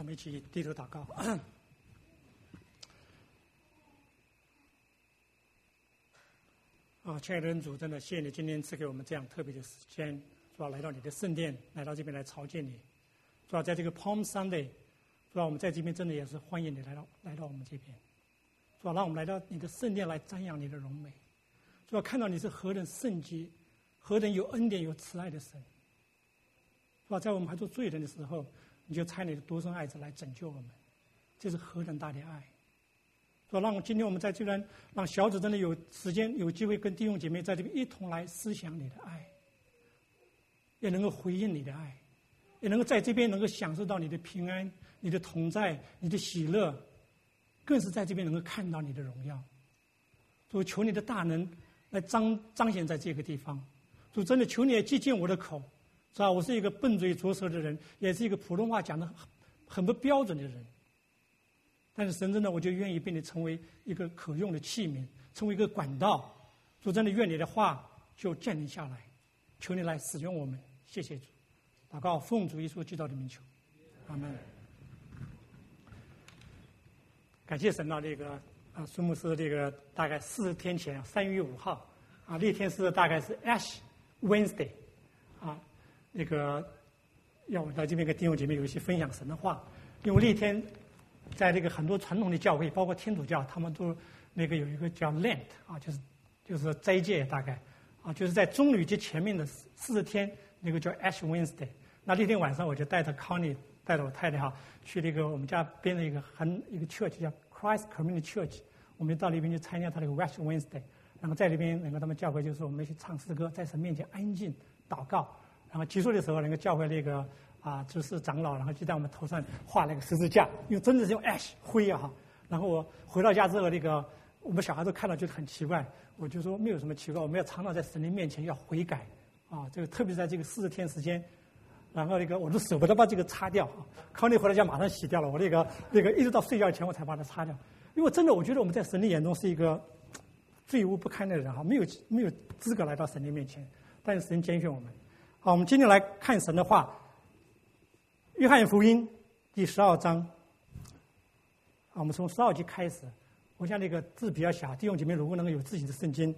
我们一起低头祷告。亲爱的恩主，真的谢谢你今天赐给我们这样特别的时间，主要来到你的圣殿，来到这边来朝见你。主要在这个 Palm Sunday， 主要我们在这边真的也是欢迎你来到我们这边。主要让我们来到你的圣殿来瞻仰你的荣美。主要看到你是何等圣洁、何等有恩典、有慈爱的神。主要在我们还做罪人的时候，你就差你的独生爱子来拯救我们，这是何等大的爱！说让今天我们在这边，让小子真的有时间、有机会跟弟兄姐妹在这边一同来思想你的爱，也能够回应你的爱，也能够在这边能够享受到你的平安、你的同在、你的喜乐，更是在这边能够看到你的荣耀。主，求你的大能来彰显在这个地方。主，真的求你也接近我的口。是吧？我是一个笨嘴拙舌的人，也是一个普通话讲得很不标准的人。但是神真的，我就愿意被你成为一个可用的器皿，成为一个管道。主，真的愿你的话就降临下来，求你来使用我们。谢谢主，祷告奉主耶稣基督的名求，阿门。感谢神孙牧师大概40天前3月5号那天是大概是 Ash Wednesday 要我在这边跟弟兄姐妹有一些分享神的话，因为那天在很多传统的教会，包括天主教，他们都有一个叫 Lent 就是斋戒，大概就是在棕榈节前面的40天，叫 Ash Wednesday。那天晚上我就带着 Connie 带着我太太去我们家边的一个 church 叫 Christ Community Church， 我们到那边去参加他Ash Wednesday， 然后在那边他们教会就是我们一起唱诗歌，在神面前安静祷告。然后结束的时候，教会执事长老，然后就在我们头上画十字架，因为真的是用 ash 灰然后我回到家之后，我们小孩都看到觉得很奇怪，我就说没有什么奇怪，我们要常常在神的面前要悔改特别在这个40天时间，然后我都舍不得把这个擦掉康妮回到家马上洗掉了，我一直到睡觉前我才把它擦掉，因为真的我觉得我们在神的眼中是一个罪污不堪的人没有资格来到神的面前，但是神拣选我们。好，我们今天来看神的话，约翰福音第12章。我们从12节开始。我想字比较小，弟兄姐妹如果能够有自己的圣经，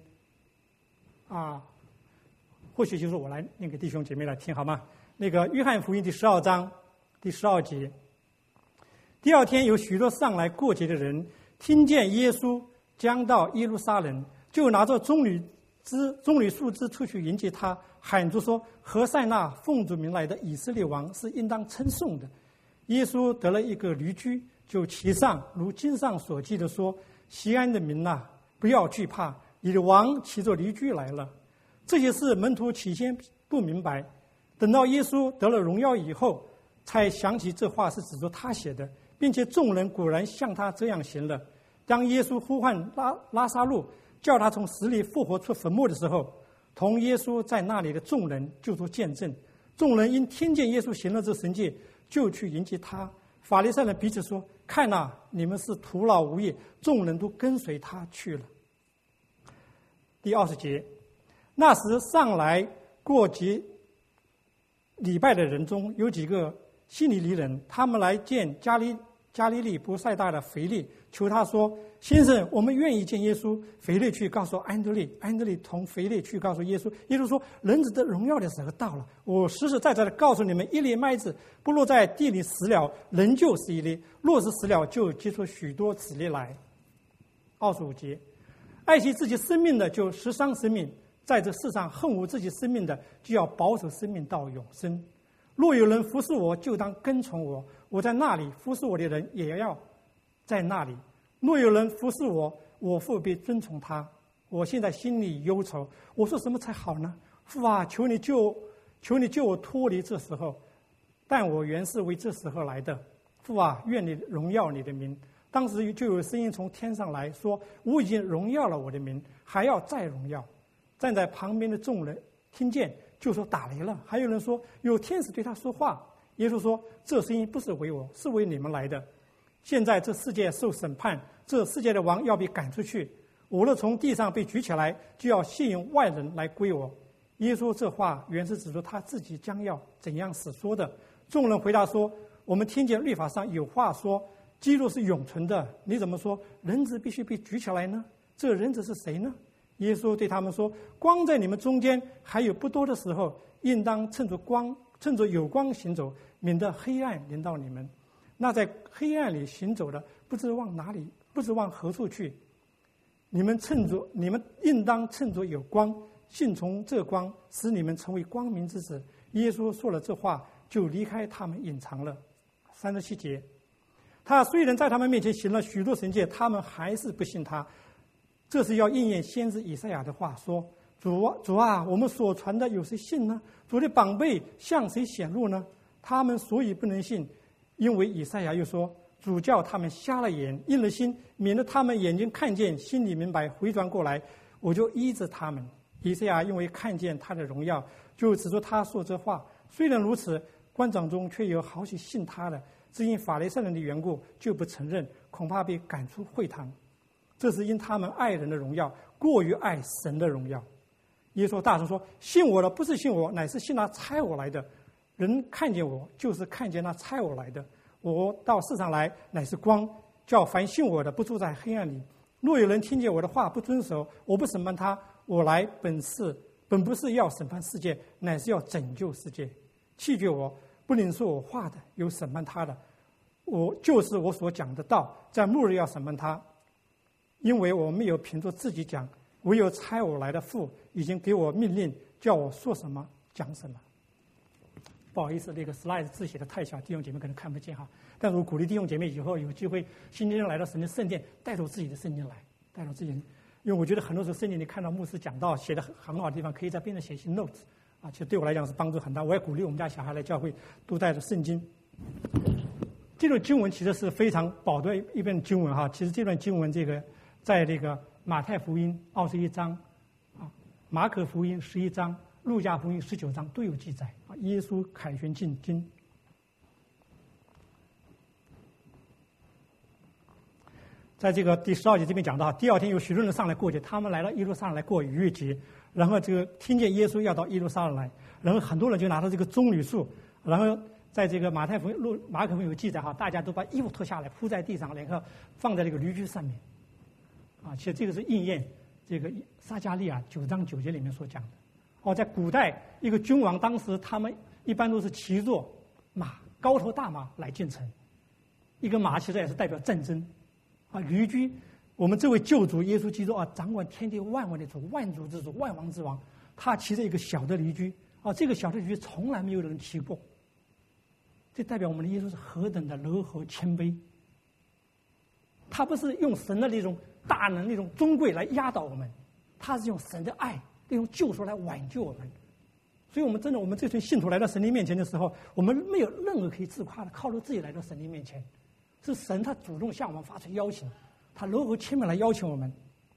或许就是我来念给弟兄姐妹来听，好吗？约翰福音第12章第12节。第二天有许多上来过节的人，听见耶稣将到耶路撒冷，就拿着棕榈树枝出去迎接他，喊着说：何塞那奉主名来的以色列王是应当称颂的。耶稣得了一个驴驹，就骑上，如经上所记的说：西安的民不要惧怕，你的王骑着驴驹来了。这些事门徒起先不明白，等到耶稣得了荣耀以后，才想起这话是指着他写的，并且众人果然像他这样行了。当耶稣呼唤拉撒路，叫他从死里复活出坟墓的时候，同耶稣在那里的众人就做见证。众人因听见耶稣行了这神迹，就去迎接他。法利赛人彼此说：看你们是徒劳无益。众人都跟随他去了。第20节。那时上来过节礼拜的人中有几个希利尼人，他们来见加利利伯赛大的腓力，求他说：先生，我们愿意见耶稣。腓力去告诉安德烈，安德烈同腓力去告诉耶稣。耶稣说：人子的荣耀的时候到了，我实实在在的告诉你们，一粒麦子不落在地里死了，人就是一粒；若是死了，就结出许多子粒来。25节。爱惜自己生命的就失伤生命，在这世上恨恶自己生命的，就要保守生命到永生。若有人服侍我，就当跟从我，我在那里，服侍我的人也要在那里。若有人服侍我，我父必尊崇他。我现在心里忧愁，我说什么才好呢？父求你救我脱离这时候，但我原是为这时候来的。父愿你荣耀你的名。当时就有声音从天上来说：我已经荣耀了我的名，还要再荣耀。站在旁边的众人听见，就说打雷了。还有人说有天使对他说话。耶稣说：这声音不是为我，是为你们来的。现在这世界受审判，这世界的王要被赶出去。我若从地上被举起来，就要吸引外人来归我。耶稣这话原是指着他自己将要怎样死说的。众人回答说： 我们听见律法上有话说，基督是永存的，你怎么说人子必须被举起来呢？这人子是谁呢？耶稣对他们说：光在你们中间还有不多的时候，应当趁着有光行走，免得黑暗临到你们。那在黑暗里行走的，不知往哪里，不知往何处去。你们应当趁着有光，信从这光，使你们成为光明之子。耶稣说了这话，就离开他们，隐藏了。37节，他虽然在他们面前行了许多神迹，他们还是不信他。这是要应验先知以赛亚的话，说：主啊，我们所传的有谁信呢？主的膀臂向谁显露呢？他们所以不能信，因为以赛亚又说：主叫他们瞎了眼，硬了心，免得他们眼睛看见，心里明白，回转过来，我就医治他们。以赛亚因为看见他的荣耀，就指着他说这话。虽然如此，官长中却有好些信他的，只因法利赛人的缘故，就不承认，恐怕被赶出会堂。这是因他们爱人的荣耀过于爱神的荣耀。耶稣大声说：信我的不是信我，乃是信那差我来的。人看见我，就是看见那差我来的。我到世上来，乃是光，叫凡信我的不住在黑暗里。若有人听见我的话不遵守，我不审判他。我来本不是要审判世界，乃是要拯救世界。弃绝我不领受我话的，有审判他的。就是我所讲的道，在末日要审判他。因为我没有凭着自己讲，唯有差我来的父已经给我命令，叫我说什么讲什么。不好意思，那个 slide 字写的太小，弟兄姐妹可能看不见哈。但是我鼓励弟兄姐妹以后有机会星期天来到神的圣殿，带着自己的圣经来，带着自己，因为我觉得很多时候圣经你看到牧师讲道写的很好的地方，可以在边上写一些 notes 啊，其实对我来讲是帮助很大。我也鼓励我们家小孩来教会都带着圣经。这段经文其实是非常宝贵一本经文哈。其实这段经文在这个马太福音21章啊，马可福音11章，路加福音19章都有记载啊。耶稣凯旋进京，在这个第12节这边讲到，第二天有许多人上来过节，他们来到耶路撒冷来过逾越节，然后听见耶稣要到耶路撒冷来，然后很多人就拿到这个棕榈树，然后在这个马可福音有记载哈，大家都把衣服脱下来铺在地上，然后放在这个驴驹上面。啊，其实这个是应验这个撒迦利亚9章9节里面所讲的。哦，在古代一个君王，当时他们一般都是骑着马，高头大马来进城。一个马其实也是代表战争。啊，驴驹，我们这位救主耶稣基督啊，掌管天地万物的主，万主之主，万王之王，他骑着一个小的驴驹。啊，这个小的驴驹从来没有人骑过。这代表我们的耶稣是何等的柔和谦卑。他不是用神的那种大能、那种尊贵来压倒我们，他是用神的爱、那种救赎来挽救我们。所以，我们这群信徒来到神的面前的时候，我们没有任何可以自夸的，靠着自己来到神的面前，是神他主动向我们发出邀请，他柔和谦卑来邀请我们。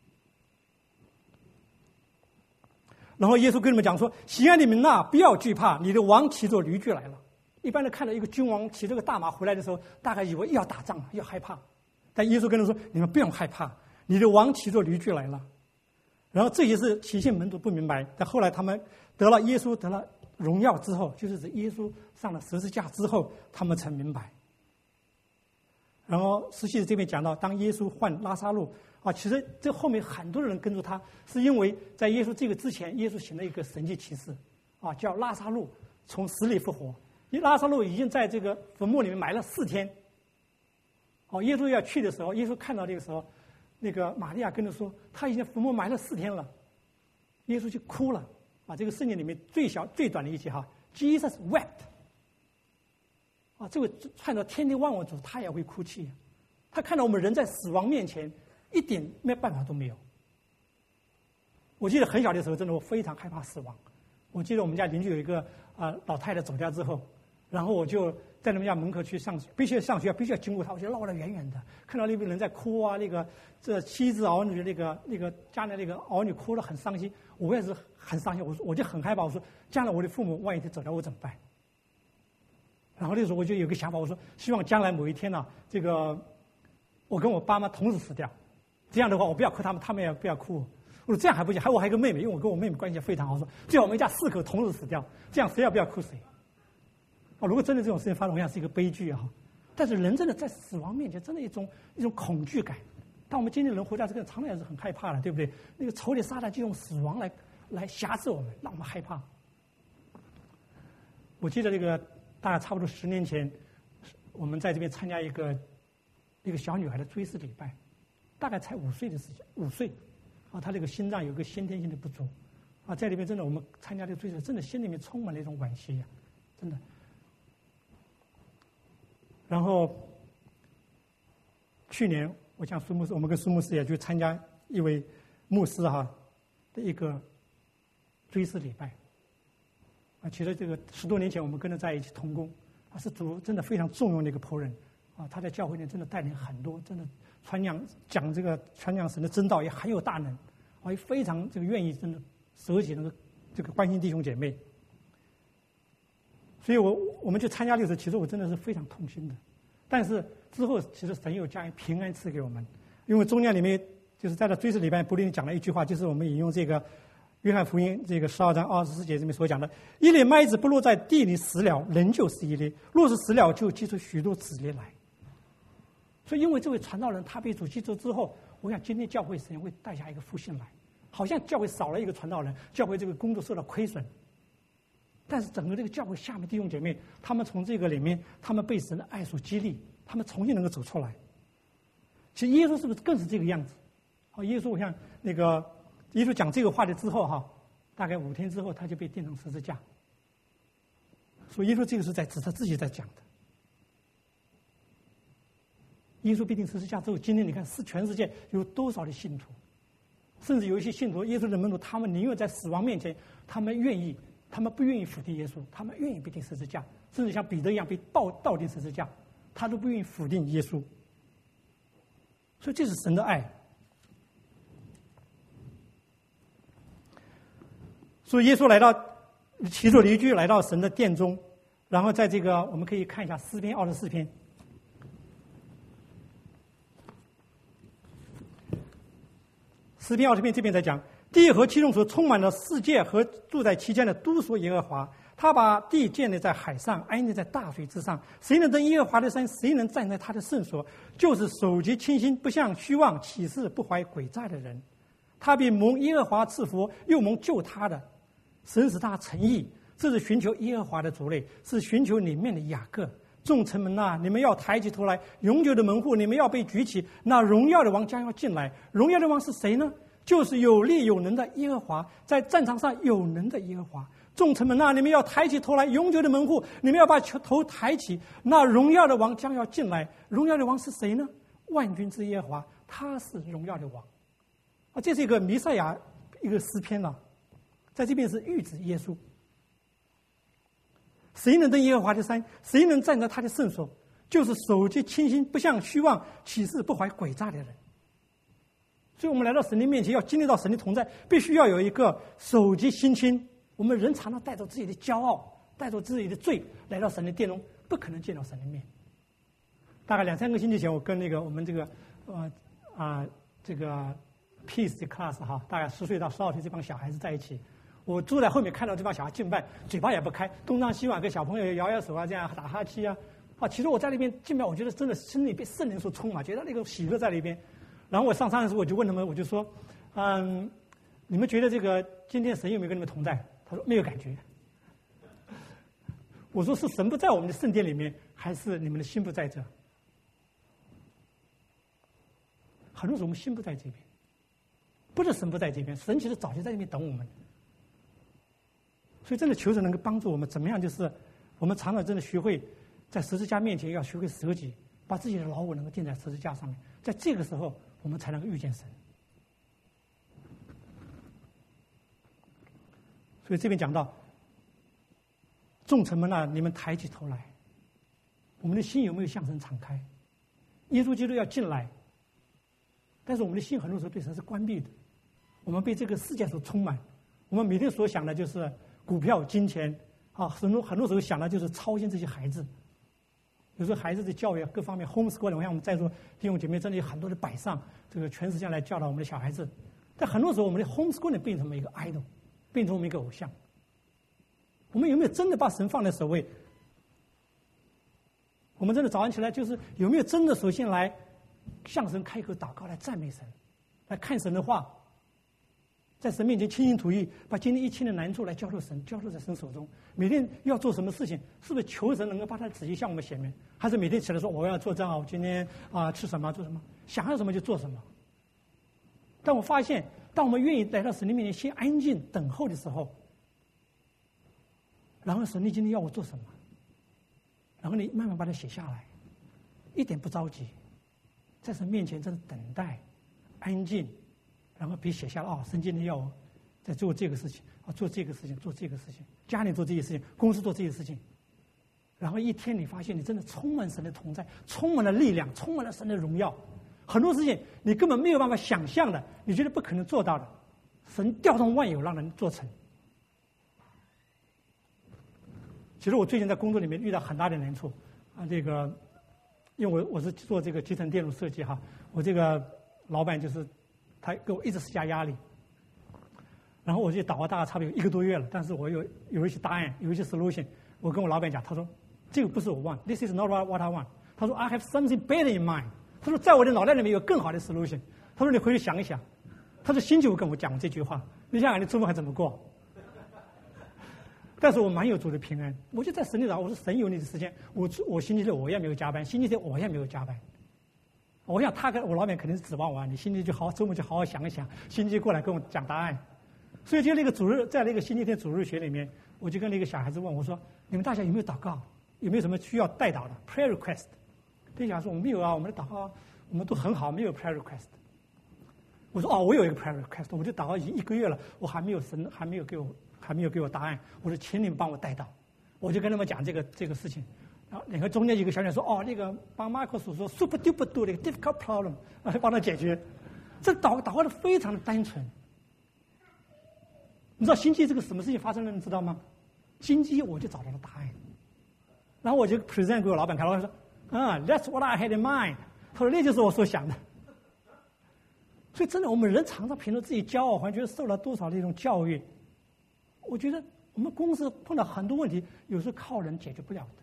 然后耶稣跟你们讲说：“喜爱你们呐，不要惧怕，你的王骑着驴驹来了。”一般的看到一个君王骑这个大马回来的时候，大概以为要打仗了，要害怕。但耶稣跟他说：“你们不用害怕，你的王骑着驴驹来了。”然后这也是起信门徒不明白，但后来他们耶稣得了荣耀之后，就是指耶稣上了十字架之后，他们才明白。然后17节这边讲到，当耶稣唤拉撒路啊，其实这后面很多人跟着他，是因为在耶稣这个之前，耶稣行了一个神迹奇事啊，叫拉撒路从死里复活。拉撒路已经在这个坟墓里面埋了4天。哦，耶稣要去的时候，耶稣看到这个时候，那个玛利亚跟他说，他已经坟墓埋了4天了。耶稣就哭了。啊，这个圣经里面最短的一节哈 ，Jesus wept。啊，这位看到天地万物主，他也会哭泣。他看到我们人在死亡面前一点办法都没有。我记得很小的时候，真的我非常害怕死亡。我记得我们家邻居有一个老太太走掉之后，然后我就在他们家门口去上学，必须要上学，必须要经过他，我就绕得远远的，看到那边人在哭啊，这妻子儿女那个家里那个儿女哭得很伤心，我也是很伤心，我就很害怕，我说将来我的父母万一走掉我怎么办？然后那时候我就有个想法，我说希望将来某一天呢，这个我跟我爸妈同时死掉，这样的话我不要哭他们，他们也不要哭我。我说这样还不行，我还有一个妹妹，因为我跟我妹妹关系非常好，说最好我们一家4口同时死掉，这样谁也不要哭谁。 如果真的这种事情发生，我想是一个悲剧啊。但是人真的在死亡面前，真的一种恐惧感。但我们今天人活在这个常常也是很害怕的，对不对？那个仇敌撒旦就用死亡来挟制我们，让我们害怕。我记得大概差不多10年前，我们在这边参加一个小女孩的追思礼拜，大概才5岁的时间，5岁，她这个心脏有个先天性的不足，在里面真的我们参加这个追思，真的心里面充满了一种惋惜呀，真的。然后去年我想我们跟苏牧师也去参加一位牧师的一个追思礼拜。其实这个10多年前我们跟他在一起同工，他是主真的非常重用的一个仆人他在教会里真的带领很多，真的传讲神的真道也很有大能也非常愿意真的舍己这个关心弟兄姐妹。所以我们去参加的时候，其实我真的是非常痛心的。但是之后其实神又将平安赐给我们，因为中间里面就是在这追思礼拜不里讲了一句话，就是我们引用这个约翰福音这个12章24节这边所讲的：一粒麦子不落在地里死了，仍旧是一粒；若是死了，就结出许多子粒来。所以因为这位传道人他被主记住之后，我想今天教会神会带下一个复兴来，好像教会少了一个传道人，教会这个工作受到亏损。但是整个这个教会下面弟兄姐妹，他们从这个里面，他们被神的爱所激励，他们重新能够走出来。其实耶稣是不是更是这个样子？耶稣我想耶稣讲这个话的之后大概5天之后他就被钉上十字架。所以耶稣这个是在指他自己在讲的。耶稣被钉十字架之后，今天你看全世界有多少的信徒，甚至有一些信徒，耶稣的门徒，他们宁愿在死亡面前，他们不愿意否定耶稣，他们愿意被钉十字架，甚至像彼得一样被倒钉十字架，他都不愿意否定耶稣。所以这是神的爱。所以耶稣来到骑着驴驹来到神的殿中，然后在这个我们可以看一下诗篇24篇。诗篇20篇这边在讲，地和其中所充满了世界和住在其间的都属耶和华。他把地建立在海上，安立在大水之上。谁能登耶和华的山？谁能站在他的圣所？就是手极清心，不向虚妄起誓，不怀诡诈的人。他必蒙耶和华赐福，又蒙救他的。神使他诚意，这是寻求耶和华的族类，是寻求里面的雅各。众城门啊，你们要抬起头来；永久的门户，你们要被举起。那荣耀的王将要进来。荣耀的王是谁呢？就是有力有能的耶和华，在战场上有能的耶和华。众城门啊，你们要抬起头来；永久的门户，你们要把头抬起。那荣耀的王将要进来。荣耀的王是谁呢？万军之耶和华，他是荣耀的王。这是一个弥赛亚一个诗篇在这边是预指耶稣。谁能登耶和华的山？谁能站在他的圣所？就是手极清心，不向虚妄起誓，不怀诡诈的人。所以我们来到神的面前，要经历到神的同在，必须要有一个手极心清。我们人常常带着自己的骄傲，带着自己的罪来到神的殿中，不可能见到神的面。大概2-3个星期前，我跟我们这个Peace 的 class 大概10岁到12岁这帮小孩子在一起，我坐在后面看到这帮小孩敬拜，嘴巴也不开，东张西望，跟小朋友摇摇手这样打哈欠其实我在那边敬拜，我觉得真的心里被圣灵所充满，觉得那个喜乐在那边。然后我上山的时候，我就问他们，我就说，你们觉得这个今天神有没有跟你们同在？他说没有感觉。我说是神不在我们的圣殿里面，还是你们的心不在这？很多时候我们心不在这边，不是神不在这边，神其实早就在那边等我们。所以真的求神能够帮助我们，怎么样？就是我们常常真的学会在十字架面前要学会舍己，把自己的老我能够钉在十字架上面，在这个时候我们才能够遇见神。所以这边讲到，众臣们啊，你们抬起头来，我们的心有没有向神敞开？耶稣基督要进来，但是我们的心很多时候对神是关闭的，我们被这个世界所充满，我们每天所想的就是股票、金钱很多时候想的就是操心这些孩子。有时候孩子的教育各方面 homeschooling， 我想我们在座弟兄姐妹真的有很多的摆上这个全世界来教导我们的小孩子，但很多时候我们的 homeschooling 变成我们一个 idol， 变成我们一个偶像。我们有没有真的把神放在首位？ 我们真的早上起来就是有没有真的首先来向神开口祷告，来赞美神，来看神的话，在神面前倾心吐意，把今天一切的难处来交托神，交托在神手中。每天要做什么事情，是不是求神能够把他旨意向我们显明？还是每天起来说我要做这样，我今天吃什么做什么，想要什么就做什么？但我发现，当我们愿意来到神的面前，先安静等候的时候，然后神，你今天要我做什么？然后你慢慢把它写下来，一点不着急，在神面前真的等待，安静，然后笔写下了神今天要我在做这个事情，做这个事情，做这个事情，家里做这些事情，公司做这些事情，然后一天你发现你真的充满神的同在，充满了力量，充满了神的荣耀。很多事情你根本没有办法想象的，你觉得不可能做到的，神调动万有让人做成。其实我最近在工作里面遇到很大的难处这个，因为我是做这个集成电路设计我这个老板就是他给我一直施加压力，然后我就祷告大概差不多有1个多月了，但是我有一些答案，有一些 solution， 我跟我老板讲，他说这个不是我 want，this is not what I want， 他说 I have something better in mind， 他说在我的脑袋里面有更好的 solution， 他说你回去想一想，他说星期五跟我讲这句话，你想想你周末还怎么过？但是我蛮有主的平安，我就在神里祷，我说神有你的时间，我星期六我也没有加班，星期天我也没有加班。我想他跟我老板肯定是指望我你星期就周末就好好想一想，星期过来跟我讲答案。所以就那个主日，在那个星期天主日学里面，我就跟那个小孩子问我说：“你们大家有没有祷告？有没有什么需要代祷的 prayer request？” 那小孩说：“我们没有啊，我们的祷告我们都很好，没有 prayer request。”我说：“我有一个 prayer request， 我就祷告已经1个月了，我还没有给我答案，我说请你们帮我带到，我就跟他们讲这个事情，然后然后中间一个小姐说那个帮马克所说 super duper do 那个 difficult problem， 帮他解决，这祷告的非常的单纯。你知道星期这个什么事情发生了，你知道吗？星期我就找到了答案，然后我就 present 给我老板看，老板说that's what I had in mind， 他说那就是我所想的。所以真的我们人常常凭着自己骄傲，好像觉得受了多少的一种教育。我觉得我们公司碰到很多问题，有时候靠人解决不了的。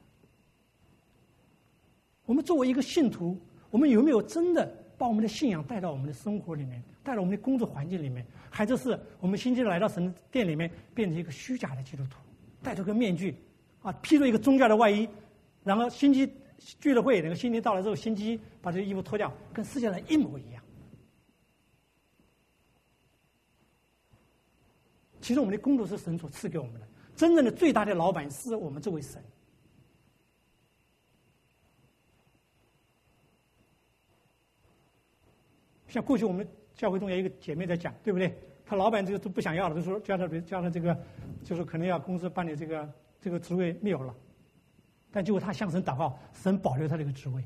我们作为一个信徒，我们有没有真的把我们的信仰带到我们的生活里面，带到我们的工作环境里面？还是我们星期来到神殿里面，变成一个虚假的基督徒，戴着个面具披着一个宗教的外衣，然后星期聚了会，那个星期到了之后，星期把这个衣服脱掉，跟世界上一模一样。其实我们的工作是神所赐给我们的，真正的最大的老板是我们这位神。像过去我们教会中有一个姐妹在讲，对不对？她老板这个都不想要了，就说叫她这个，就是可能要公司把你这个职位没有了，但结果她向神祷告，神保留她这个职位。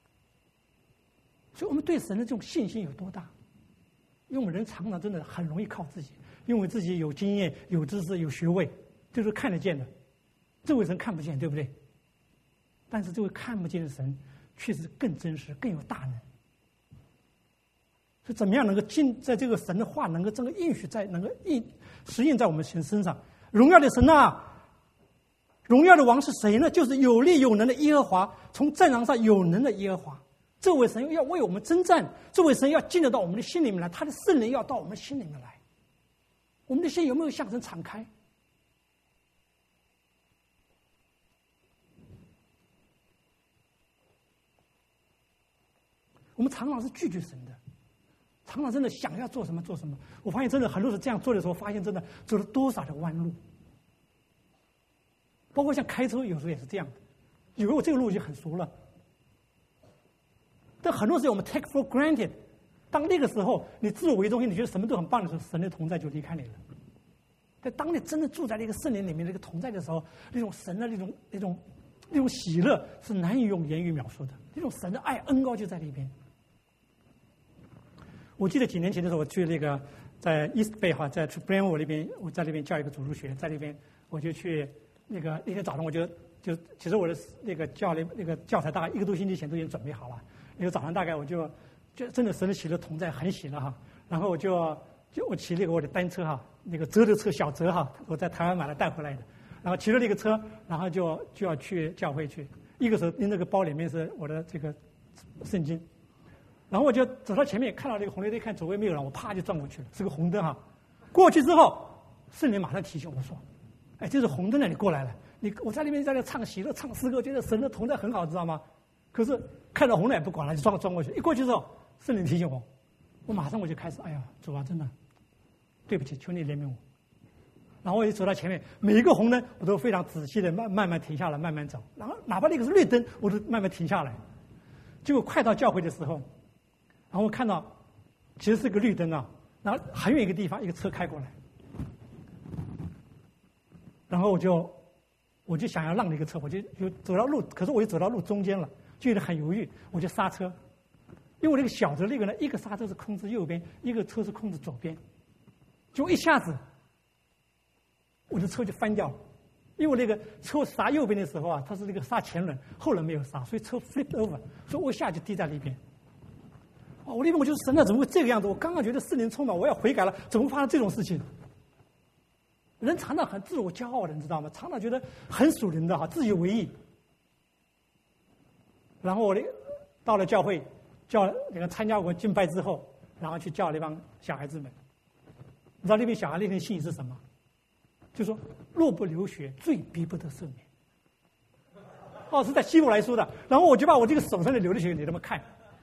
所以我们对神的这种信心有多大？因为我们人常常真的很容易靠自己。因为自己有经验、有知识、有学位，这是看得见的。这位神看不见，对不对？但是这位看不见的神，确实更真实、更有大能。所以，怎么样能够在这个神的话能够这个应许能够实验在我们身上？荣耀的神荣耀的王是谁呢？就是有力有能的耶和华，从战场上有能的耶和华。这位神要为我们征战，这位神要进得到我们的心里面来，他的圣灵要到我们的心里面来。我们的心有没有向神敞开？我们常常是拒绝神的，常常真的想要做什么做什么。我发现真的很多人这样做的时候，发现真的走了多少的弯路。包括像开车，有时候也是这样的，以为我这个路已经很熟了，但很多时候我们 take for granted。当那个时候你自我为中心，你觉得什么都很棒的时候，神的同在就离开你了。但当你真的住在那个圣灵里面那个同在的时候，那种神的那种喜乐是难以用言语描述的，那种神的爱恩高就在里边。我记得几年前的时候，我去那个在 East Bay 在 Brentwood 那边，我在那边教一个主日学，在那边我就去那天早上我就其实我的那个教材大概1个多星期前都已经准备好了。那个早上大概我就真的神的喜乐同在，很喜乐然后我骑那个我的单车那个折的车小折我在台湾买了带回来的，然后骑着那个车，然后就要去教会去， 一个手拎这个包，里面是我的这个圣经。然后我就走到前面，看到那个红绿灯，看周围没有人，我啪就撞过去了，是个红灯哈。过去之后，圣灵马上提醒我说：“哎，这是红灯了，你过来了。我在那边在那唱喜乐、唱诗歌，觉得神的同在很好，知道吗？可是看到红灯也不管了，就撞过去。一过去之后，圣灵提醒我，我马上我就开始，哎呀，主啊，真的对不起，求你怜悯我。然后我就走到前面，每一个红灯我都非常仔细的慢慢停下来，慢慢走。然后哪怕那个是绿灯，我都慢慢停下来。结果快到教会的时候，然后我看到其实是个绿灯啊，然后很远一个地方，一个车开过来，然后我就想要让那个车，我就走到路，可是我就走到路中间了，就有点很犹豫，我就刹车，因为我那个小的那个呢，一个刹车是控制右边，一个车是控制左边，就一下子我的车就翻掉了，因为我那个车刹右边的时候啊，它是那个刹前轮，后轮没有刹，所以车 flip over， 所以我一下就滴在那边。我那边我就是神啊，怎么会这个样子？我刚刚觉得圣灵充满，我要悔改了，怎么发生这种事情？人常常很自我骄傲的，你知道吗？常常觉得很属灵的哈，自以为意。然后我到了教会，叫那个参加过敬拜之后，然后去叫那帮小孩子们。你知道那边小孩那天信息是什么？就说若不流血，罪必不得赦免。是在希伯来说的。然后我就把我这个手上的流的血给他们看。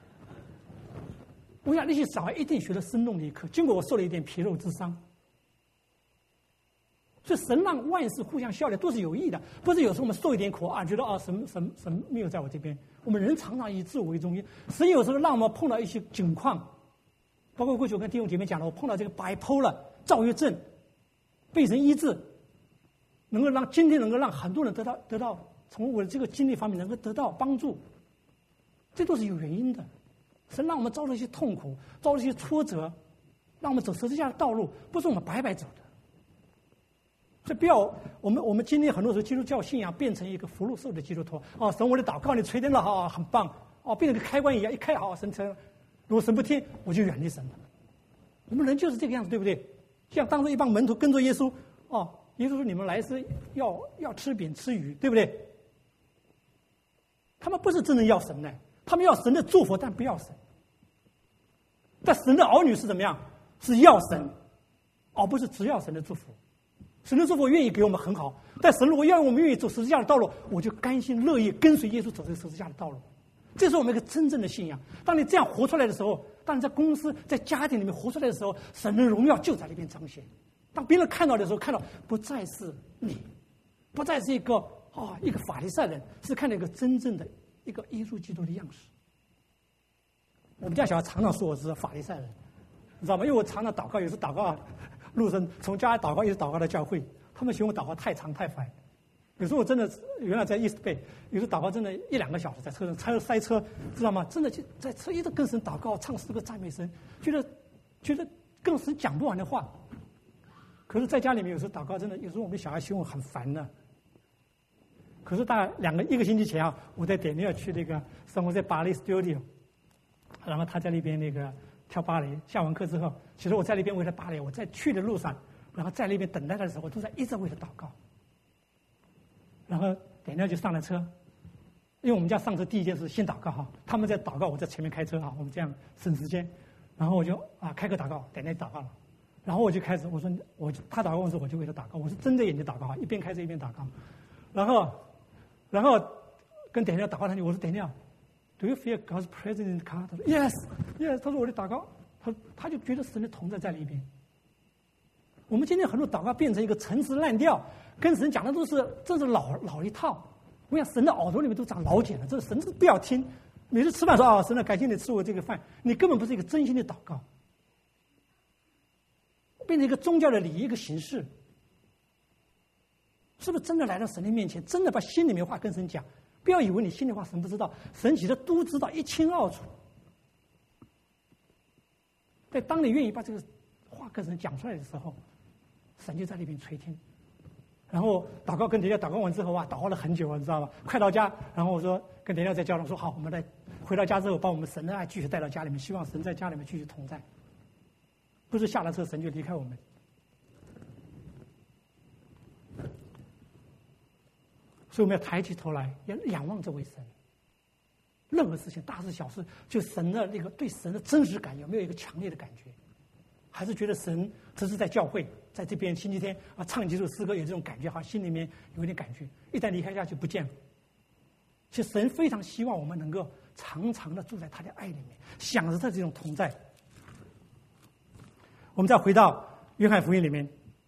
我想那些小孩一定学得生动的一课，经过我受了一点皮肉之伤。所以神让万事互相效力，都是有益的，不是有时候我们受一点苦啊，觉得神没有在我这边。我们人常常以自我为中心，神有时候让我们碰到一些境况，包括过去我跟弟兄姐妹讲了，我碰到这个bipolar躁郁症，被神医治，今天能够让很多人得到从我的这个经历方面能够得到帮助，这都是有原因的。神让我们遭受一些痛苦，遭受一些挫折，让我们走十字架的道路，不是我们白白走的。所以不要我们今天很多时候基督教信仰变成一个福禄寿的基督徒。神我的祷告你垂听了，很棒，变成个开关一样，一开好神成。如果神不听，我就远离神了。我们人就是这个样子，对不对？像当时一帮门徒跟着耶稣，耶稣说你们来是要吃饼吃鱼，对不对？他们不是真正要神呢，他们要神的祝福，但不要神。但神的儿女是怎么样？是要神，而不是只要神的祝福。神的祝福愿意给我们很好，但神如果要我们愿意走十字架的道路，我就甘心乐意跟随耶稣走这个十字架的道路。这是我们一个真正的信仰。当你这样活出来的时候，当你在公司在家庭里面活出来的时候，神的荣耀就在那边彰显。当别人看到的时候，看到不再是你，不再是一个法利赛人，是看到一个真正的一个耶稣基督的样式。我们家小孩常常说我是法利赛人，你知道吗？因为我常常祷告，有时祷告路上从家里祷告一直祷告到教会，他们嫌我祷告太长太烦。有时候我真的原来在 East Bay， 有时候祷告真的1-2个小时在车上，车塞车，知道吗？真的就在车一直跟神祷告，唱诗歌赞美神，觉得跟神讲不完的话。可是在家里面有时候祷告真的，有时候我们小孩嫌我很烦的。可是大概1个星期前我在点尼尔去那个生活在巴黎 Studio， 然后他在那边那个跳芭蕾，下完课之后，其实我在那边为了芭蕾，我在去的路上，然后在那边等待他的时候，我都在一直为他祷告。然后点尼尔就上了车，因为我们家上车第一件事先祷告他们在祷告，我在前面开车我们这样省时间。然后我就开个祷告，点尼尔祷告了，然后我就开始我说他祷告的时候我就为他祷告，我是睁着眼睛祷告一边开车一边祷告。然后跟点尼尔祷告他，我说点尼尔 ，Do you feel God's presence in the car？ 他说 Yes， 他说我的祷告，他就觉得神的同在在里边。我们今天很多祷告变成一个陈词滥调，跟神讲的这是老一套。我想神的耳朵里面都长老茧了，这神不要听。每次吃饭说神啊，感谢你吃我这个饭，你根本不是一个真心的祷告，变成一个宗教的礼仪，一个形式。是不是真的来到神的面前，真的把心里面话跟神讲？不要以为你心里话神不知道，神其实都知道一清二楚。但当你愿意把这个话跟神讲出来的时候，神就在那边垂听。然后祷告跟点尼尔祷告完之后祷告了很久你知道吗？快到家，然后我说跟点尼尔在交流说好，我们来回到家之后，把我们神的爱继续带到家里面，希望神在家里面继续同在，不是下了车神就离开我们。 所以我们要抬起头来，要仰望这位神。任何事情，大事小事，就神的那个对神的真实感有没有一个强烈的感觉？还是觉得神只是在教会，在这边星期天啊唱几首诗歌有这种感觉，好像心里面有点感觉，一旦离开家就不见了。其实神非常希望我们能够常常的住在他的爱里面，想着他这种同在。我们再回到约翰福音里面，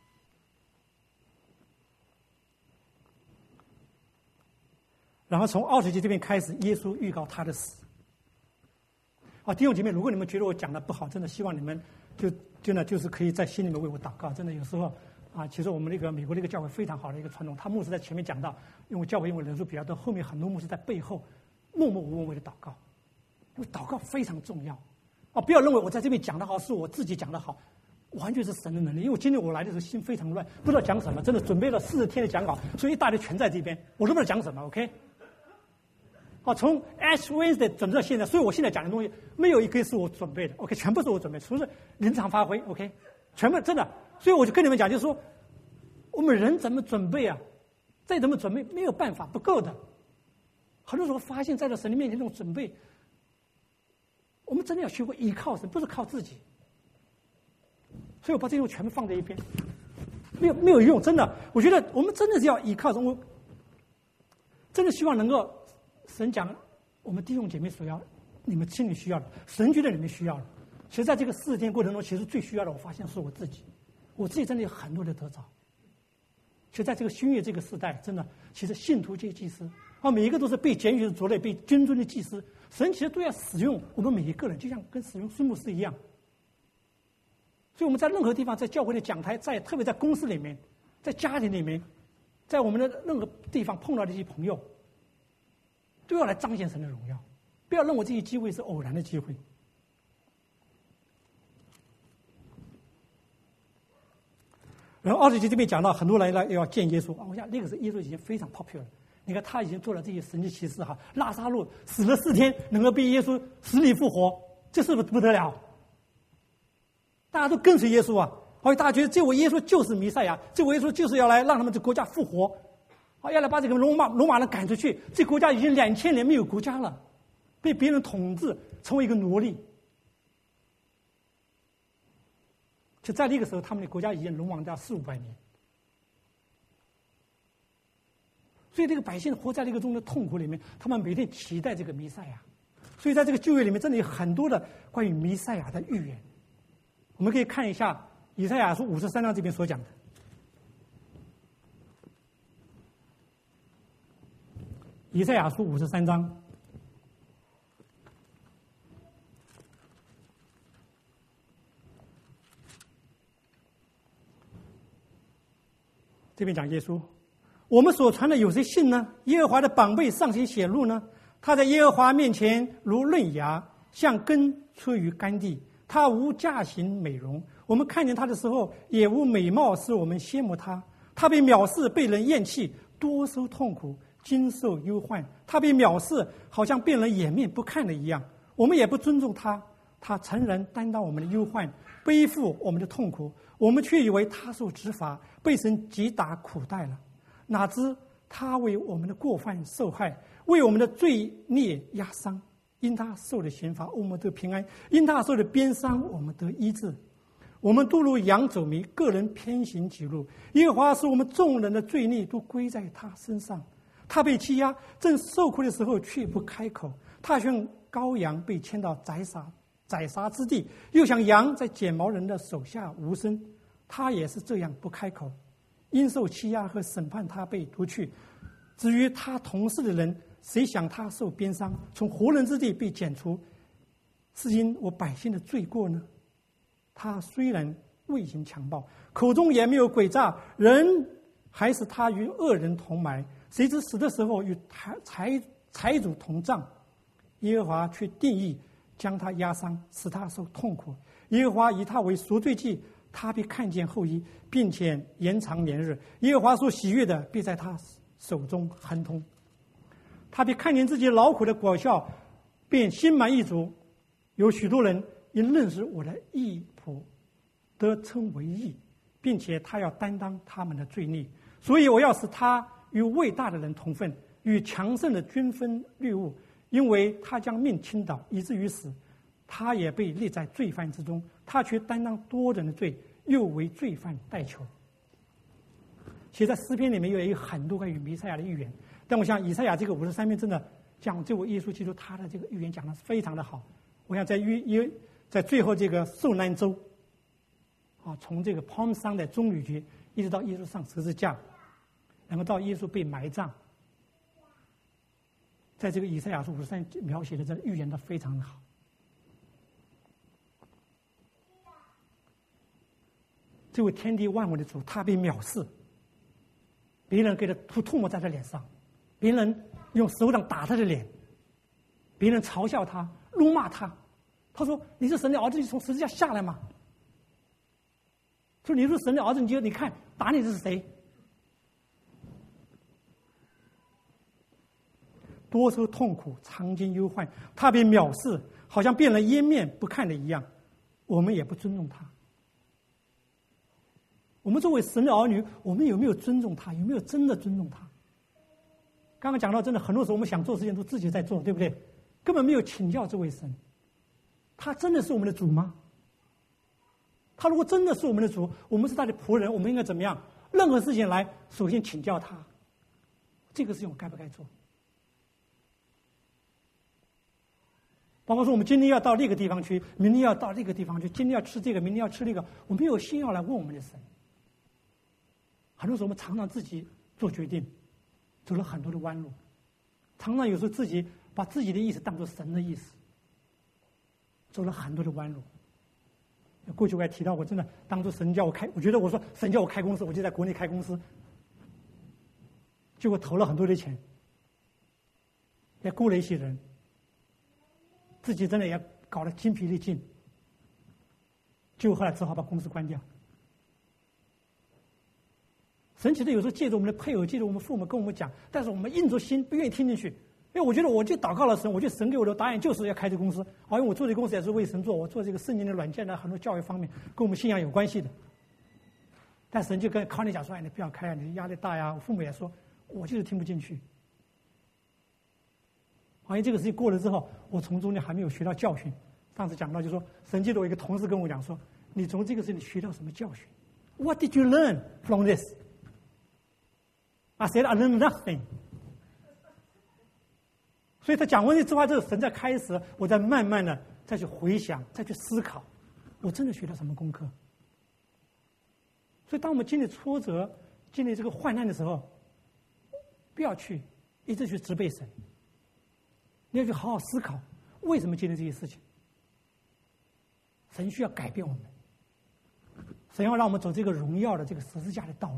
然后从20节这边开始，耶稣预告他的死。弟兄姐妹，如果你们觉得我讲的不好，真的希望你们就是可以在心里面为我祷告。真的有时候其实我们那个美国那个教会非常好的一个传统，他牧师在前面讲到，因为教会因为人数比较多，后面很多牧师在背后默默无闻的祷告，因为祷告非常重要。不要认为我在这边讲的好是我自己讲的好，完全是神的能力。因为今天我来的时候心非常乱，不知道讲什么，真的准备了40天的讲稿，所以一大堆全在这边，我都不知道讲什么。OK。从 Ash Wednesday 准备到现在，所以我现在讲的东西没有一个是我准备的 ，OK， 全部是我准备，除了临场发挥 ，OK， 全部真的。所以我就跟你们讲，就是说，我们人怎么准备啊？再怎么准备没有办法，不够的。很多时候发现，在这神的面前这种准备，我们真的要学会依靠神，不是靠自己。所以我把这些东西全部放在一边，没有用，真的。我觉得我们真的是要依靠神，我真的希望能够。神讲，我们弟兄姐妹所要，你们心里需要的，神觉得你们需要的。其实在这个40天过程中，其实最需要的，我发现是我自己。我自己真的有很多的得着。其实在这个新约这个时代，真的，其实信徒皆祭司，每一个都是被拣选的族类，被君尊的祭司。神其实都要使用我们每一个人，就像跟使用孙牧师一样。所以我们在任何地方，在教会的讲台，特别在公司里面，在家庭里面，在我们的任何地方碰到的一些朋友。都要来彰显神的荣耀，不要认为这些机会是偶然的机会。然后20节这边讲到，很多人来要见耶稣我想那个时候耶稣已经非常 popular。你看他已经做了这些神迹奇事拉撒路死了4天，能够被耶稣死里复活，这是不是不得了？大家都跟随耶稣大家觉得这位耶稣就是弥赛亚，这位耶稣就是要来让他们这国家复活。要来把这个罗马人赶出去，这国家已经2000年没有国家了，被别人统治，成为一个奴隶。就在那个时候，他们的国家已经沦亡掉400-500年。所以这个百姓活在这个中的痛苦里面，他们每天期待这个弥赛亚。所以在这个旧约里面，真的有很多的关于弥赛亚的预言。我们可以看一下以赛亚书53章这边所讲的。以赛亚书53章，这边讲耶稣，我们所传的有谁信呢？耶和华的膀臂尚且显露呢？他在耶和华面前如嫩芽，像根出于干地。他无驾行美容，我们看见他的时候，也无美貌使我们羡慕他。他被藐视，被人厌弃，多受痛苦。经受忧患，他被藐视，好像被人掩面不看的一样。我们也不尊重他，他诚然担当我们的忧患，背负我们的痛苦，我们却以为他受执罚，被神击打苦待了。哪知他为我们的过犯受害，为我们的罪孽压伤。因他受的刑罚，我们得平安；因他受的鞭伤，我们得医治。我们都如羊走迷，个人偏行己路。耶和华使我们众人的罪孽都归在他身上。他被欺压，正受苦的时候却不开口。他像羔羊被牵到宰杀之地，又像羊在剪毛人的手下无声。他也是这样不开口，因受欺压和审判，他被夺去。至于他同事的人，谁想他受鞭伤，从活人之地被剪除，是因我百姓的罪过呢？他虽然未行强暴，口中也没有诡诈，人还是他与恶人同埋。谁知死的时候与财主同葬，耶和华却定义将他压伤，使他受痛苦。耶和华以他为赎罪祭，他必看见后裔，并且延长年日。耶和华所喜悦的，必在他手中亨通。他必看见自己劳苦的果效，便心满意足。有许多人因认识我的义仆，得称为义，并且他要担当他们的罪孽。所以我要使他与伟大的人同分，与强盛的均分律物，因为他将命倾倒，以至于死。他也被列在罪犯之中，他却担当多人的罪，又为罪犯代求。其实，在诗篇里面也有很多关于弥赛亚的预言，但我想以赛亚这个53篇真的讲这位耶稣基督，他的这个预言讲的非常的好。我想在最后这个受难周，从这个 Palm Sunday 棕榈节一直到耶稣上十字架，然后到耶稣被埋葬，在这个以赛亚书53描写的这个预言的非常的好。这位天地万物的主，他被藐视，别人给他吐沫在他脸上，别人用手掌打他的脸，别人嘲笑他、辱骂他。他说：“你是神的儿子，你从十字架下来嘛？”说：“你是神的儿子，你看打你的是谁？”多受痛苦，常经忧患，他被藐视，好像变了颜面不看的一样。我们也不尊重他。我们作为神的儿女，我们有没有尊重他？有没有真的尊重他？刚刚讲到，真的很多时候我们想做事情都自己在做，对不对？根本没有请教这位神。他真的是我们的主吗？他如果真的是我们的主，我们是他的仆人，我们应该怎么样？任何事情来，首先请教他，这个事情我该不该做？包括说我们今天要到那个地方去，明天要到那个地方去，今天要吃这个，明天要吃那个，我们有心要来问我们的神。很多时候我们常常自己做决定，走了很多的弯路，常常有时候自己把自己的意思当作神的意思，走了很多的弯路。过去我也提到过，真的当初神叫我开，我说神叫我开公司，我就在国内开公司，结果投了很多的钱，也雇了一些人，自己真的也搞得精疲力尽，结果后来只好把公司关掉。神其实有时候借着我们的配偶，借着我们父母跟我们讲，但是我们硬着心不愿意听进去，因为我觉得我就祷告了神，我觉得神给我的答案就是要开这个公司，因为我做这个公司也是为神做，我做这个圣经的软件的很多教育方面跟我们信仰有关系的。但神就跟康妮讲说：“哎，你不要开啊，你压力大呀。”我父母也说，我就是听不进去。好像这个事情过了之后，我从中间还没有学到教训。上次讲到就说，神记得我一个同事跟我讲说：“你从这个事情学到什么教训 ？What did you learn from this？” I said I learned nothing。所以他讲完这句话之后，神在开始，我在慢慢的再去回想，再去思考，我真的学到什么功课？所以当我们经历挫折、经历这个患难的时候，不要去一直去责备神，你要去好好思考为什么经历这些事情。神需要改变我们，神要让我们走这个荣耀的这个十字架的道路。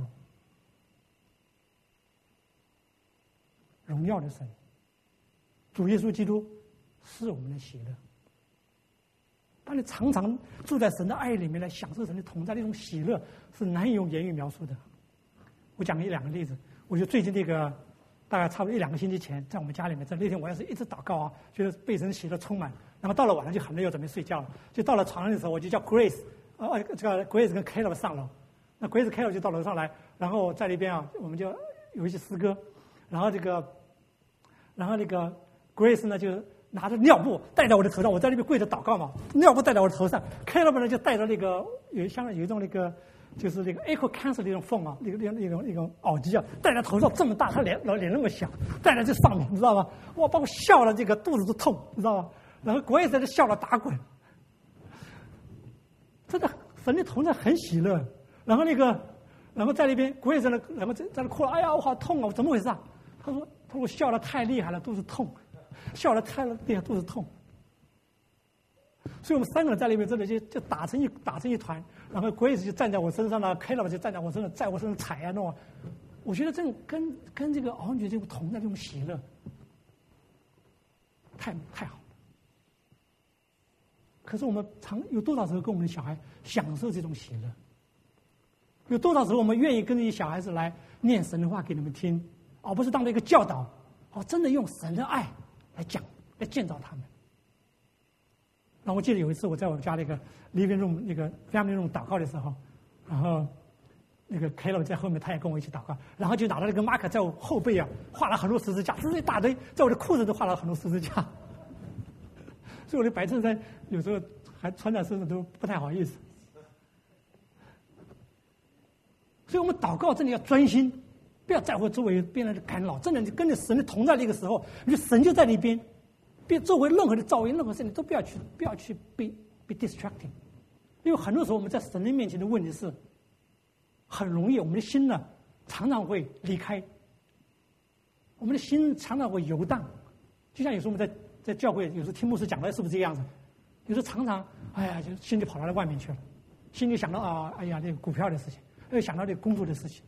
荣耀的神，主耶稣基督是我们的喜乐。当你常常住在神的爱里面来享受神的同在，那种喜乐是难以用言语描述的。我讲一两个例子，我就最近这个大概差不多1-2个星期前，在我们家里面，在那天我也是一直祷告啊，觉得被神喜乐充满，然后到了晚上就很累，要准备睡觉了，就到了床上的时候，我就叫 Grace， 这个 Grace 跟 Caleb 上楼，那 Grace Caleb 就到楼上来，然后在那边啊，我们就有一些诗歌。然后那个 Grace 呢就拿着尿布戴在我的头上，我在那边跪着祷告嘛，尿布戴在我的头上。Caleb 呢就戴着那个有一种那个就是那个 echo cancer 那种缝啊，那种耳机啊，戴在头上这么大，他脸那么小，戴在这上面，你知道吗？哇，把我笑了，这个肚子都痛，你知道吗？然后 Grace 在这笑了打滚，真的神的同在很喜乐。然后在那边 Grace 呢，然后在那哭了，哎呀，我好痛啊，怎么回事啊？他说我笑得太厉害了，肚子痛，笑得太厉害，肚子痛。所以我们3个人在那边真的就打成一团，然后 Grace 就站在我身上了 ，Caleb 就站在我身上，在我身上踩啊弄啊。我觉得这跟这个儿女这种同在这种喜乐，太好了。可是我们有多少时候跟我们的小孩享受这种喜乐？有多少时候我们愿意跟这些小孩子来念神的话给你们听？而不是当做一个教导，真的用神的爱来讲，来建造他们。然后我记得有一次我在我们家那个 living room 那个 family room 祷告的时候，然后那个凯洛在后面，他也跟我一起祷告，然后就拿了那个马克在我后背啊画了很多十字架，一大堆，在我的裤子都画了很多十字架，所以我的白衬衫有时候还穿在身上都不太好意思。所以我们祷告真的要专心，不要在乎周围别人的干扰，真的你跟着神的同在的一个时候，你神就在那边，别周围任何的噪音、任何事情都不要去被 distracting， 因为很多时候我们在神的面前的问题是，很容易我们的心呢常常会离开，我们的心常常会游荡，就像有时候我们在教会有时候听牧师讲的是不是这个样子？有时候常常就心就跑到外面去了，心里想到那个股票的事情。又想到这工作的事情，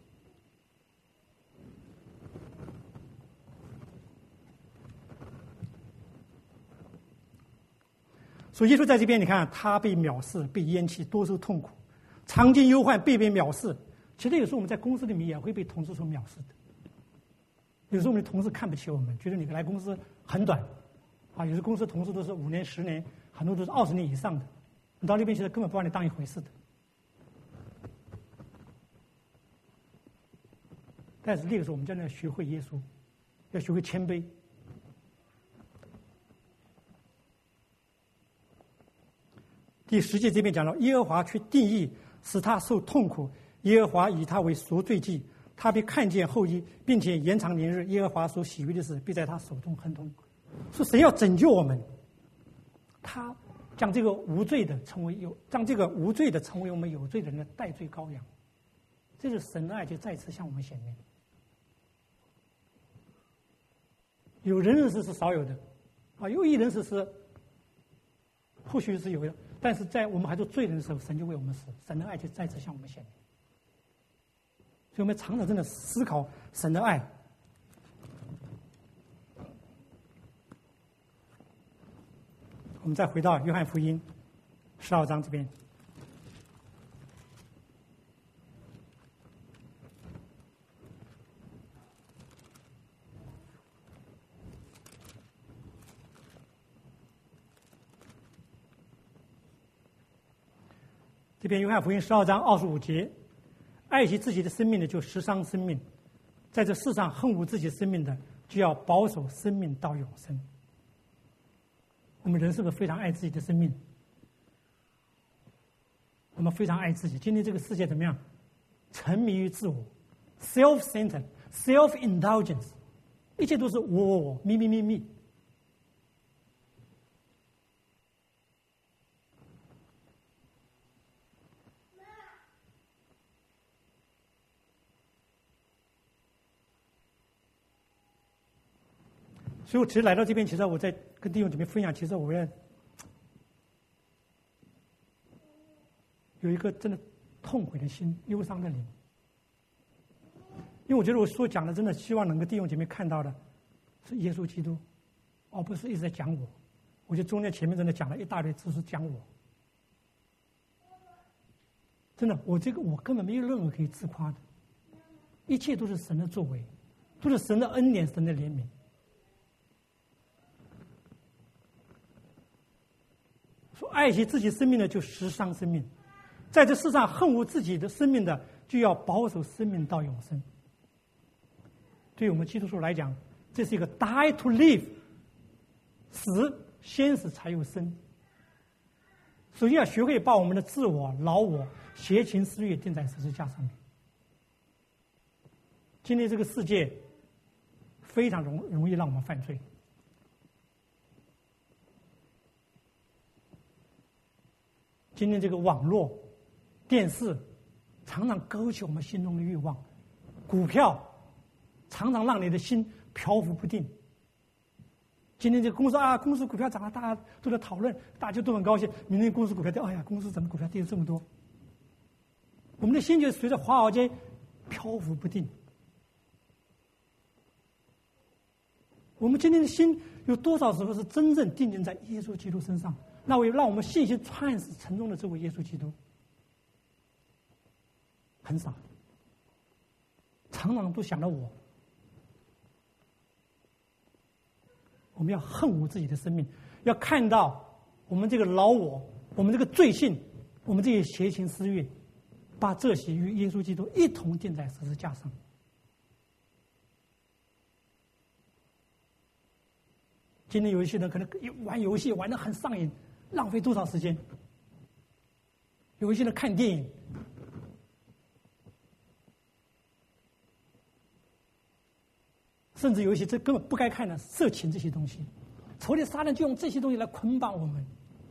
所以耶稣在这边，你看他被藐视、被厌弃、多受痛苦，常经忧患、被藐视。其实有时候我们在公司里面也会被同事所藐视的。有时候我们的同事看不起我们，觉得你来公司很短，有些公司同事都是5年、10年，很多都是20年以上的，你到那边去，根本不把你当一回事的。但是那个时候，我们真的要学会耶稣，要学会谦卑。第10节这边讲了，耶和华却定义使他受痛苦，耶和华以他为赎罪祭，他必看见后裔，并且延长年日。耶和华所喜悦的事，必在他手中亨通。说谁要拯救我们？他将这个无罪的成为我们有罪人的代罪羔羊。这是神的爱就再次向我们显明。有人是少有的，有一人是或许是有的，但是在我们还做罪人的时候，神就为我们死，神的爱就再次向我们显明。所以我们常常真的思考神的爱。我们再回到约翰福音12章这边。这边约翰福音12章25节，爱惜自己的生命的就失伤生命，在这世上恨恶自己生命的就要保守生命到永生。我们人是不是非常爱自己的生命？我们非常爱自己。今天这个世界怎么样？沉迷于自我 ，self-centered, self-indulgence， 一切都是我，me。所以我其实来到这边，其实我在跟弟兄姐妹分享，其实我也有一个真的痛悔的心、忧伤的灵，因为我觉得我所讲的，真的希望能够弟兄姐妹看到的是耶稣基督，而不是一直在讲我。我觉得中间前面真的讲了一大堆，只是讲我。真的，我根本没有任何可以自夸的，一切都是神的作为，都是神的恩典、神的怜悯。说爱惜自己生命的就失伤生命，在这世上恨恶自己的生命的就要保守生命到永生。对于我们基督徒来讲，这是一个 die to live， 死先死才有生。首先要学会把我们的自我、老我、邪情私欲钉在十字架上面。今天这个世界非常容易让我们犯罪。今天这个网络、电视常常勾起我们心中的欲望，股票常常让你的心漂浮不定。今天这个公司公司股票涨了，大家都在讨论，大家都很高兴。明天公司股票跌，公司怎么股票跌了这么多？我们的心就随着华尔街漂浮不定。我们今天的心有多少时候是真正定睛在耶稣基督身上？那为让我们信心串死沉重的这位耶稣基督，很少，常常都想到我。我们要恨恶自己的生命，要看到我们这个老我，我们这个罪性，我们这些邪情私欲， 把这些与耶稣基督一同钉在十字架上。今天有一些人可能玩游戏玩得很上瘾，浪费多少时间？有一些人看电影，甚至有一些这根本不该看的色情这些东西，仇敌撒旦就用这些东西来捆绑我们。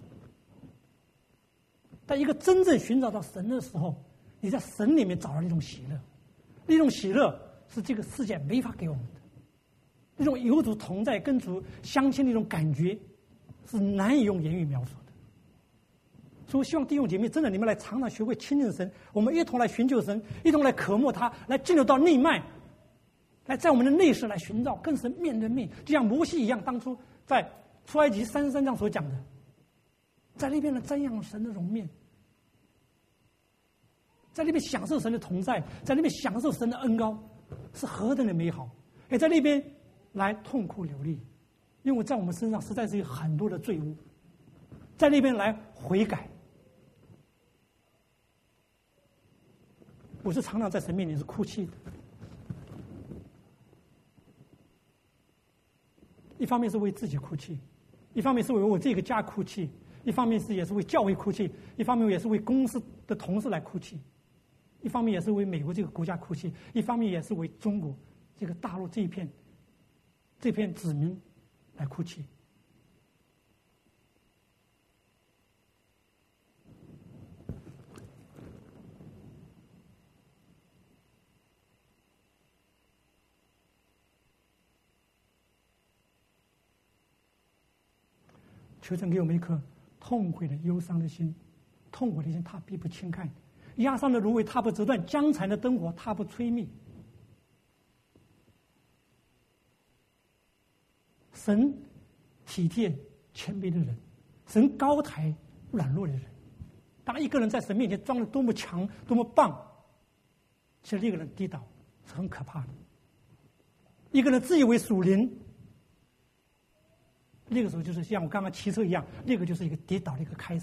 但一个真正寻找到神的时候，你在神里面找到那种喜乐，那种喜乐是这个世界没法给我们的，那种有主同在、跟主相亲的那种感觉，是难以用言语描述的。所以我希望弟兄姐妹，真的你们来常常学会亲近神，我们一同来寻求神，一同来渴慕他，来进入到内脉，来在我们的内室来寻找跟神面对面，就像摩西一样，当初在出埃及33章所讲的，在那边呢瞻仰神的容面，在那边享受神的同在，在那边享受神的恩膏，是何等的美好！也在那边来痛哭流涕，因为在我们身上实在是有很多的罪污，在那边来悔改。我是常常在神面前是哭泣的，一方面是为自己哭泣，一方面是为我这个家哭泣，一方面也是为教会哭泣，一方面也是为公司的同事来哭泣，一方面也是为美国这个国家哭泣，一方面也是为中国这个大陆这片子民来哭泣。求神给我们一颗痛悔的、忧伤的心，痛悔的心，他必不轻看；压伤的芦苇，他不折断；将残的灯火，他不吹灭。神体贴谦卑的人，神高抬软弱的人。当一个人在神面前装得多么强、多么棒，其实另一个人跌倒是很可怕的。一个人自以为属灵，那个时候就是像我刚刚骑车一样，那个就是一个跌倒的一个开始。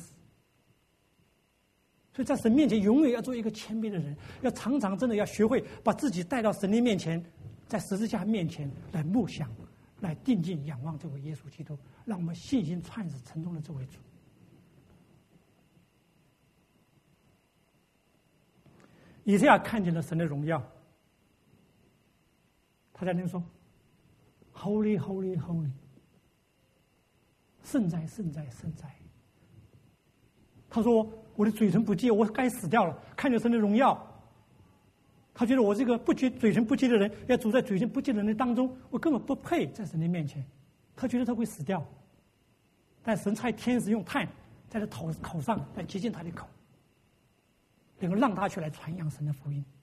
所以在神面前永远要做一个谦卑的人，要常常真的要学会把自己带到神的面前，在十字架面前来默想，来定睛仰望这位耶稣基督，让我们信心串死沉重的这位主。以赛亚看见了神的荣耀，他在那说 ：“Holy, Holy, Holy。”圣在，圣在，圣在。他说：“我的嘴唇不洁，我该死掉了。”看见神的荣耀，他觉得我这个嘴唇不洁的人，要走在嘴唇不洁的人当中，我根本不配在神的面前。他觉得他会死掉，但神差天使用炭在他口上来洁净他的口，能够让他去来传扬神的福音。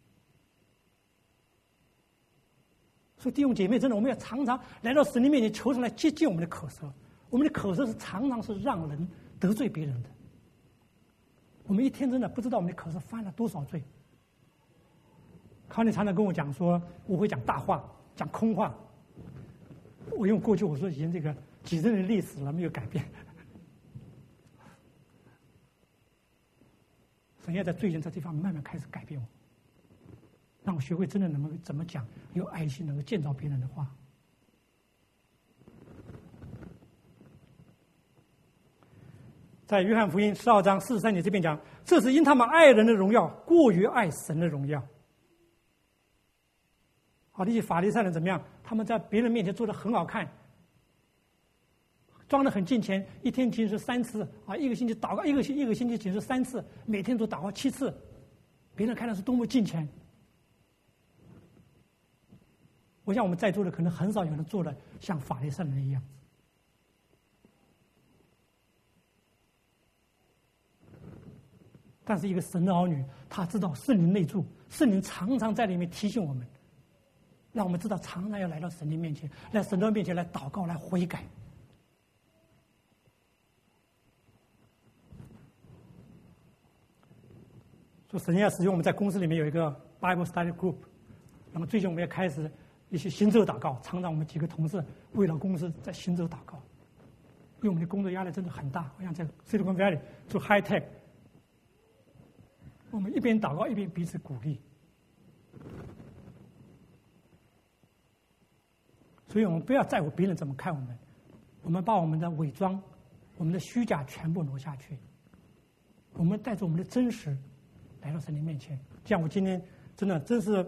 所以弟兄姐妹，真的，我们要常常来到神的面前，求神来洁净我们的口舌。我们的口舌是常常是让人得罪别人的。我们一天真的不知道我们的口舌犯了多少罪。康妮常常跟我讲说，我会讲大话，讲空话。我用过去我说已经这个几十年历史了，没有改变。神要在最近在这方面慢慢开始改变我，让我学会真的能够怎么讲有爱心，能够建造别人的话。在约翰福音12章43节这边讲，这是因他们爱人的荣耀过于爱神的荣耀。好，那些法利赛人怎么样？他们在别人面前做得很好看，装得很敬虔，一天禁食3次啊，一个星期祷告，一个星期禁食3次，每天都祷告7次，别人看到是多么敬虔。我想我们在座的可能很少有人做的像法利赛人一样。但是一个神的儿女，他知道圣灵内住，圣灵常常在里面提醒我们，让我们知道常常要来到神的面前，来神的面前来祷告，来悔改。说神要使用我们在公司里面有一个 Bible Study Group， 那么最近我们也开始一些行走祷告，常常我们几个同事为了公司在行走祷告，因为我们的工作压力真的很大，好像在 Silicon Valley 做 high tech。 我们一边祷告一边彼此鼓励。所以我们不要在乎别人怎么看我们，我们把我们的伪装、我们的虚假全部挪下去，我们带着我们的真实来到神的面前。这样，我今天真是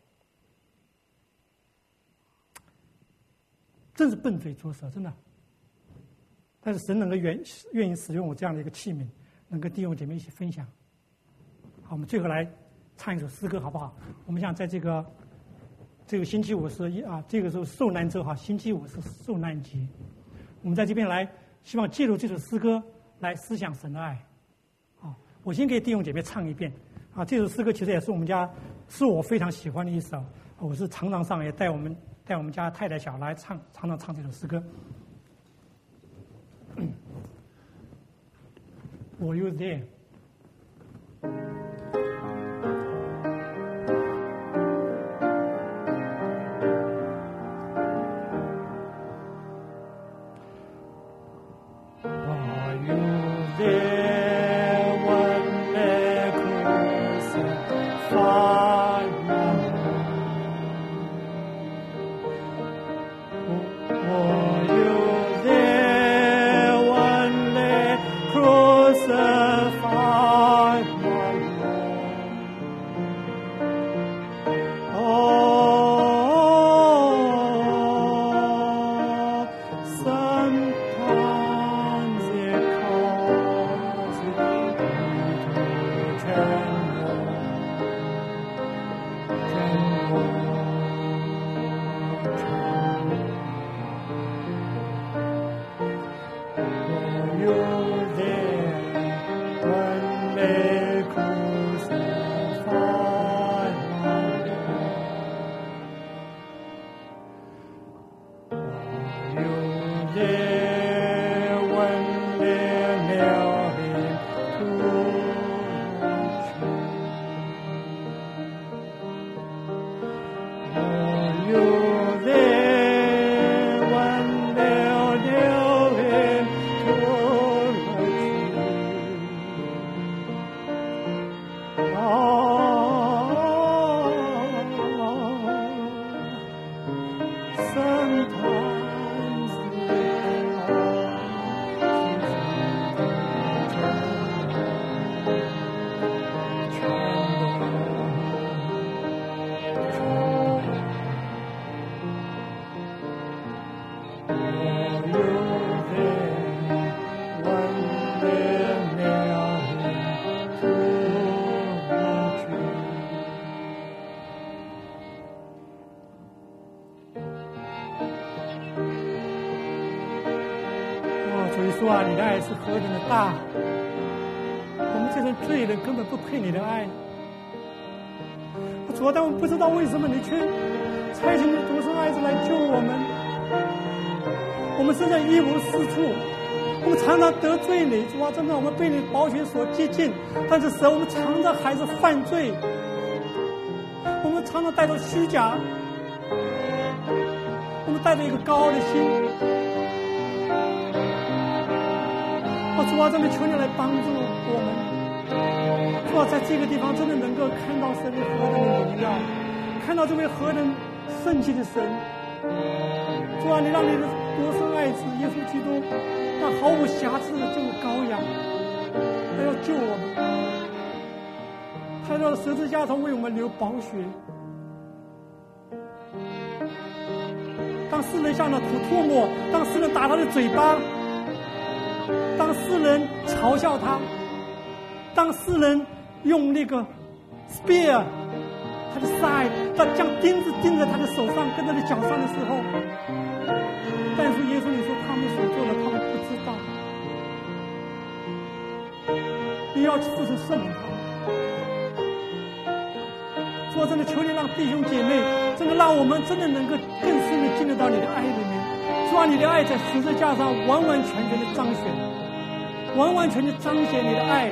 笨嘴拙舌，真的。但是神能够愿意使用我这样的一个器皿，能跟弟兄姐妹一起分享。好，我们最后来唱一首诗歌，好不好？我们想在这个星期五是这个时候受难周哈，星期五是受难节。我们在这边来，希望借助这首诗歌来思想神的爱。好，我先给弟兄姐妹唱一遍。这首诗歌其实也是我非常喜欢的一首。我是常常上也带我们家太太小来常常唱这首诗歌。Were you there?主啊，你的爱是何等的大！我们这种罪人根本不配你的爱。主啊，但我们不知道为什么你却差遣你的独生爱子来救我们。我们实在一无是处，我们常常得罪你。主啊，真的我们被你宝血所接近，但是神，我们常常还是犯罪。我们常常带着虚假，我们带着一个高傲的心。主啊，真的求你来帮助我们。主啊，在这个地方真的能够看到神的何等的荣耀，看到这位何等圣洁的神。主啊，你让你的独生爱子耶稣基督，那毫无瑕疵的这个羔羊，他要救我们，他要十字架上为我们流宝血。当世人向他吐唾沫，当世人打他的嘴巴，当世人嘲笑他，当世人用那个 spear 他的 side， 他将钉子钉在他的手上跟他的脚上的时候，但是耶稣你说他们所做的他们不知道，你要父神赦免他们。主啊，真的求你让弟兄姐妹，真的让我们真的能够更深的进入到你的爱里面。主啊，你的爱在十字架上完完全全的彰显，完完全全彰显你的爱。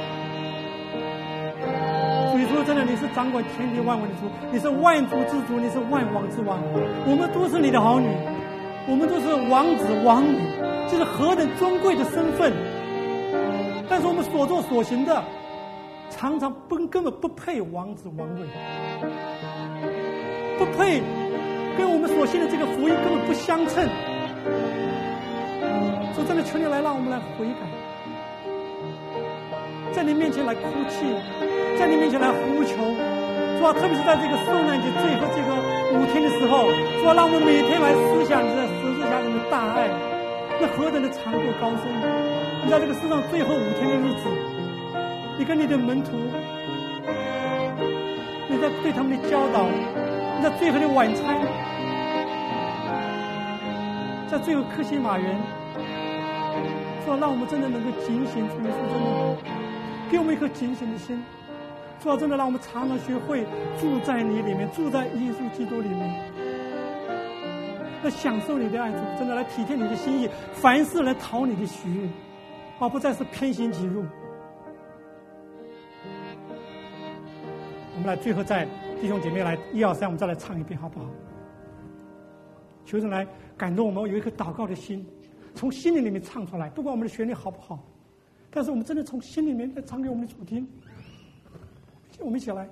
所以说真的你是掌管天地万物的主，你是万族之主，你是万王之王。我们都是你的好女，我们都是王子王女，这是何等尊贵的身份。但是我们所做所行的， 常常根本不配王子王位，不配，跟我们所信的这个福音根本不相称。所以真的求你来，让我们来悔改，在你面前来哭泣，在你面前来呼求。主啊，特别是在这个受难节最后这个5天的时候，主啊，让我们每天来思想你在十字架上的大爱，那何等的长阔高深！你在这个世上最后5天的日子，你跟你的门徒，你在对他们的教导，你在最后的晚餐，在最后客西马园，说让我们真的能够警醒，主耶稣真的给我们一颗警醒的心。主啊，真的让我们常常学会住在你里面，住在耶稣基督里面，来享受你的爱，主真的来体贴你的心意，凡事来讨你的喜悦，而不再是偏行己路。我们来最后再弟兄姐妹来1、2、3，我们再来唱一遍好不好？求神来感动我们有一颗祷告的心，从心里面唱出来，不管我们的旋律好不好，但是我们真的从心里面来唱给我们的主听。我们一起来。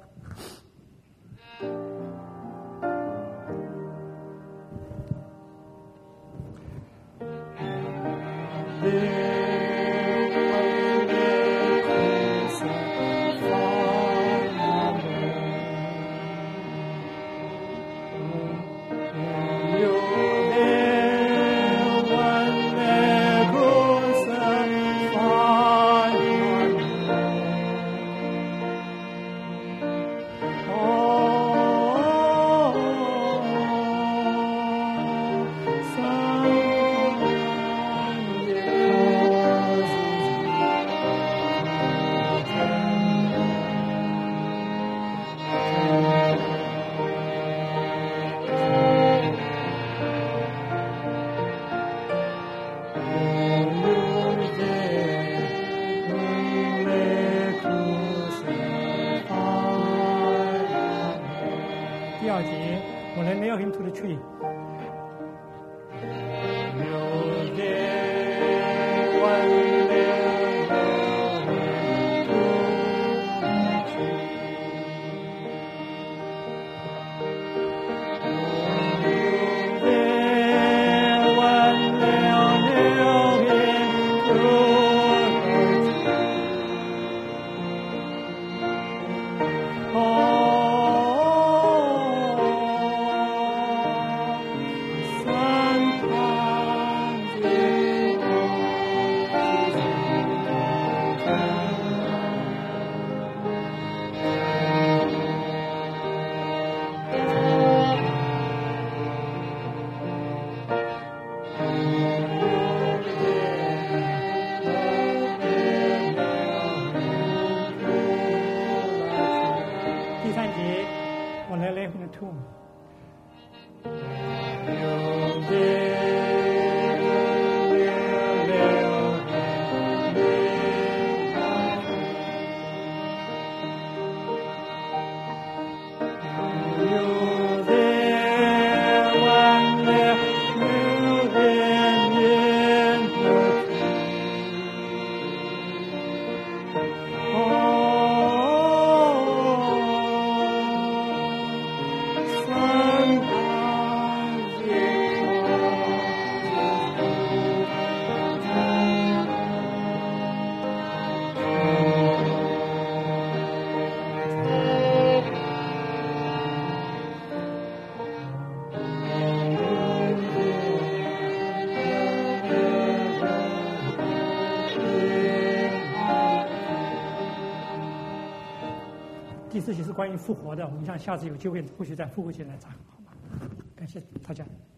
第4期是关于复活的，我们想下次有机会或许再复活起来讲，好吗？感谢大家。